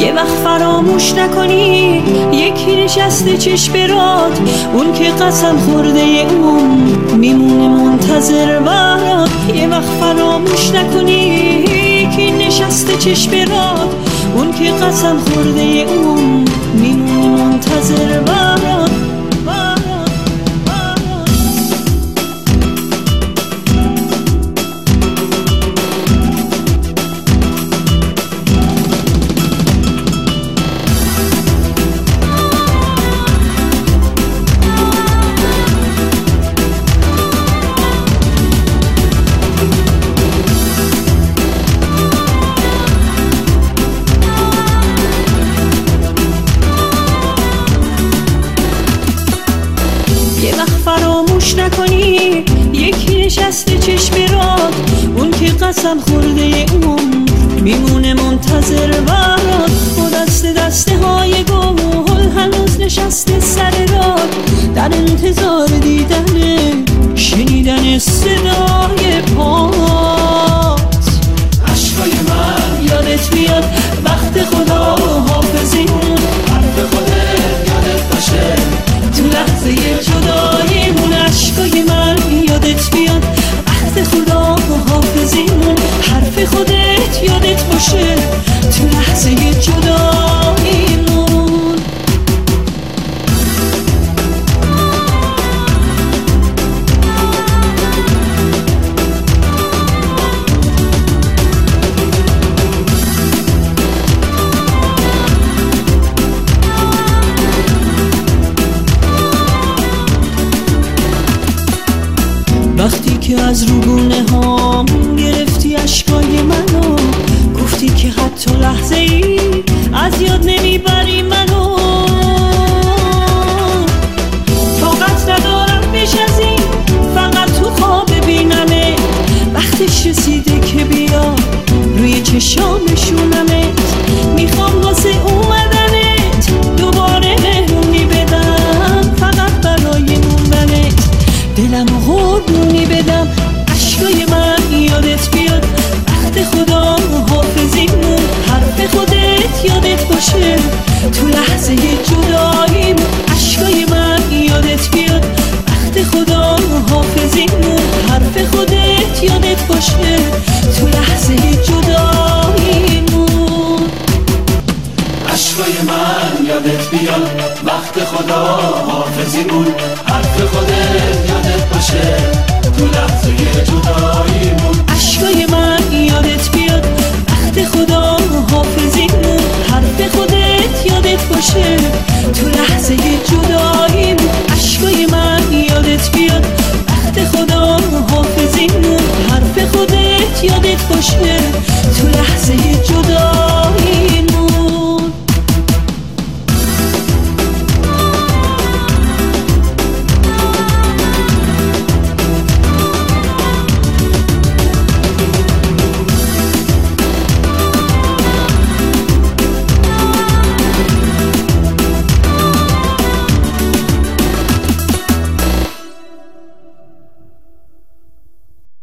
یه وقت فراموش نکنی یکی نشسته چشم برات، اون که قسم خورده اون میمونه منتظر برات. یه وقت فراموش نکنی یکی نشسته چشم برات، اون که قسم خورده اون میمونه منتظر برات. فراموش نکنی یکی نشسته چشم برات، اون که قسم خورده اون میمونه منتظر برات. با دسته های گل هنوز نشسته سر راه، در انتظار دیدن شنیدن صدای پات. عشقای من یادت میاد وقت خدا حافظیمون، حرف خودت یادت باشه تو لحظه جداییمون. عشقای من یادت بیاد عهد خدا و حافظیمون، حرف خودت یادت باشه تو لحظه جداییمون. وقتی که از روگونه هام گرفتی اشکای منو، گفتی که حتی لحظه ای از یاد نمیبری منو. طاقت ندارم بیش از این فقط تو خواب ببینمه، وقتش رسیده که بیا روی چشام بشونمت. میخوام واسه اومدنت دوباره مهمونی بدم، فقط برای موندنت دلمو قربونی بدم. عشقای من یادت بیاد عهد خدا حافظیمون، حرف خودت یادت باشه تو لحظه جداییمون. عشقای من یادت بیاد عهد خدا حافظیمون، حرف خودت یادت باشه تو لحظه جداییمون. عشقای من یادت بیاد وقت خدا حافظیمون، حرف خودت یادت باشه تو لحظه جداییمون. عشقای من یادت بیاد